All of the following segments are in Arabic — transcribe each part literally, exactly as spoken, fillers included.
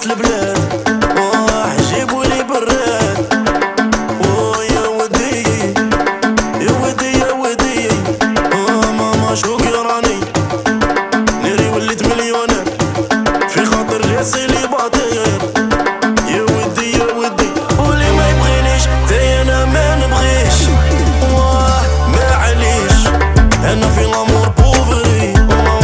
وسط البلاد. واه جيبولي براد. واه يا ودي يا ودي يا ودي. اه ماما شوقي راني ناري وليت مليونير في خاطر راسي لي باطير. يا ودي يا ودي واللي ما يبغينيش تاي انا ما نبغيش. واه معليش انا في لامور بوفري.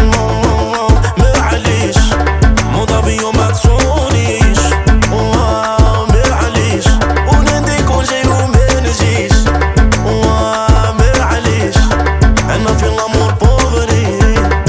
معليش موضوع ما تصونيش. واه معليش ونادي كل شي وما نجيش. واه معليش انا في لامور بوفري.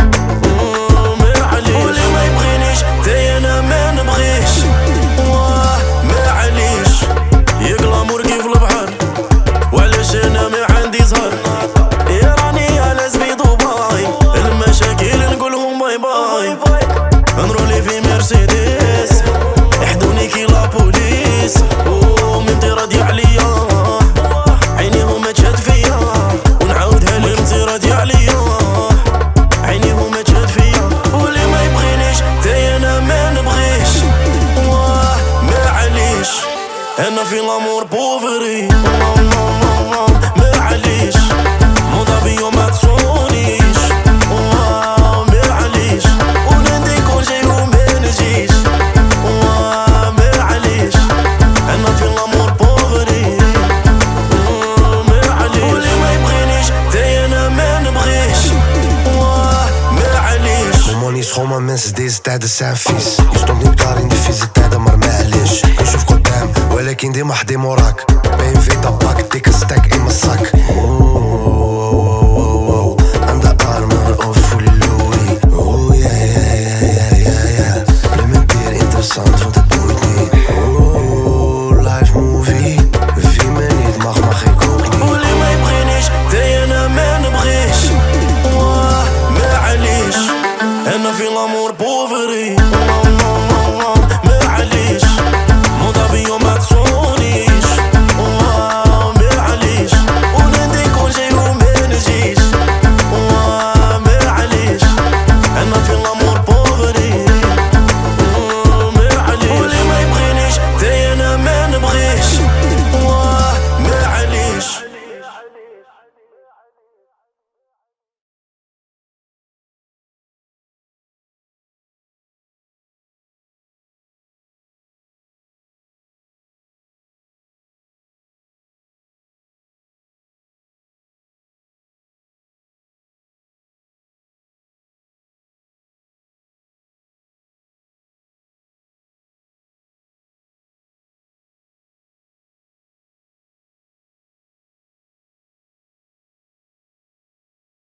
معليش واللي ما يبغينيش تاي انا ما نبغيش. واه معليش يا غلامور كيف البحر وعلاش انا ما عندي زهر. يا راني على في دبي المشاكل نقولهم باي باي. نرولي في مرسيدس يحدوني كي لابوليس. ومنتي راضي عليا عينيهم ما تشهد فيا. ونعاودها لك منتي راضي عليا عينيهم ما تشهد فيا. واللي ما يبغينيش تاي انا ما نبغيش. واه معليش انا في لامور بوفري. معليش موضوع ما تصونيش. واه معليش وندي كل شي وما نجيش. واه معليش انا في لامور بوفري. معليش واللي ما يبغينيش تاي انا ما نبغيش. واه معليش ماني شخومة mensen deze tijden zijn vies. Je stond niet klaar in die vieze tijden, maar معليش كنشوف قدام ولكن ديما حدي موراك. بي ام في طباك ديك ستاك in mijn zak.